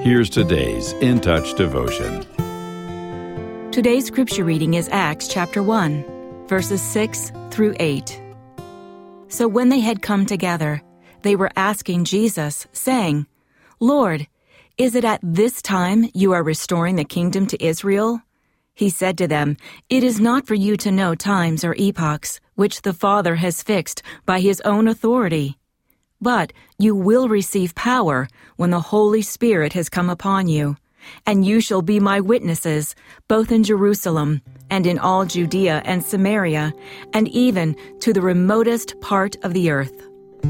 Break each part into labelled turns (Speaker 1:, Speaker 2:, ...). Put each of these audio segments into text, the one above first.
Speaker 1: Here's today's In Touch devotion.
Speaker 2: Today's scripture reading is Acts chapter 1, verses 6 through 8. So when they had come together, they were asking Jesus, saying, "Lord, is it at this time you are restoring the kingdom to Israel?" He said to them, "It is not for you to know times or epochs, which the Father has fixed by his own authority. But you will receive power when the Holy Spirit has come upon you, and you shall be my witnesses, both in Jerusalem and in all Judea and Samaria, and even to the remotest part of the earth."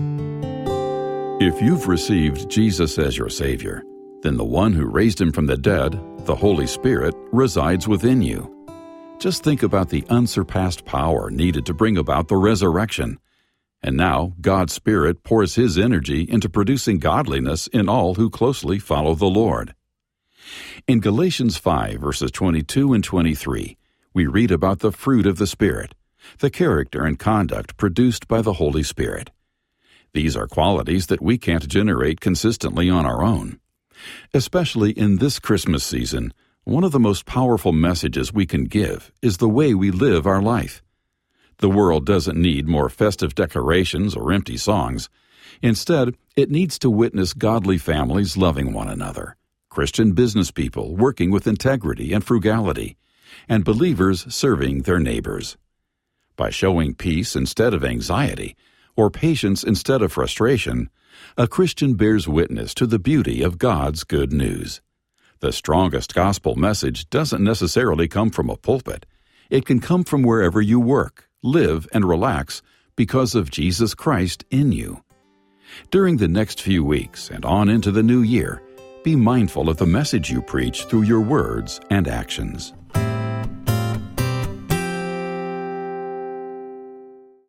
Speaker 1: If you've received Jesus as your Savior, then the one who raised him from the dead, the Holy Spirit, resides within you. Just think about the unsurpassed power needed to bring about the resurrection. And now, God's Spirit pours his energy into producing godliness in all who closely follow the Lord. In Galatians 5, verses 22 and 23, we read about the fruit of the Spirit, the character and conduct produced by the Holy Spirit. These are qualities that we can't generate consistently on our own. Especially in this Christmas season, one of the most powerful messages we can give is the way we live our life. The world doesn't need more festive decorations or empty songs. Instead, it needs to witness godly families loving one another, Christian business people working with integrity and frugality, and believers serving their neighbors. By showing peace instead of anxiety, or patience instead of frustration, a Christian bears witness to the beauty of God's good news. The strongest gospel message doesn't necessarily come from a pulpit. It can come from wherever you work, live, and relax because of Jesus Christ in you. During the next few weeks and on into the new year, be mindful of the message you preach through your words and actions.